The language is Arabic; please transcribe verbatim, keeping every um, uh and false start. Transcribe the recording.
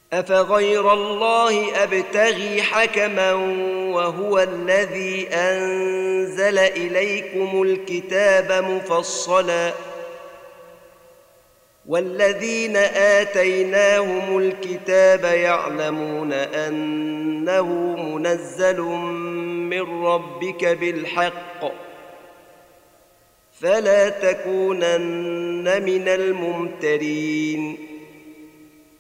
أفغير الله أبتغي حكما وهو الذي أنزل إليكم الكتاب مفصلا والذين آتيناهم الكتاب يعلمون أنه منزل من ربك بالحق فلا تكونن من الممترين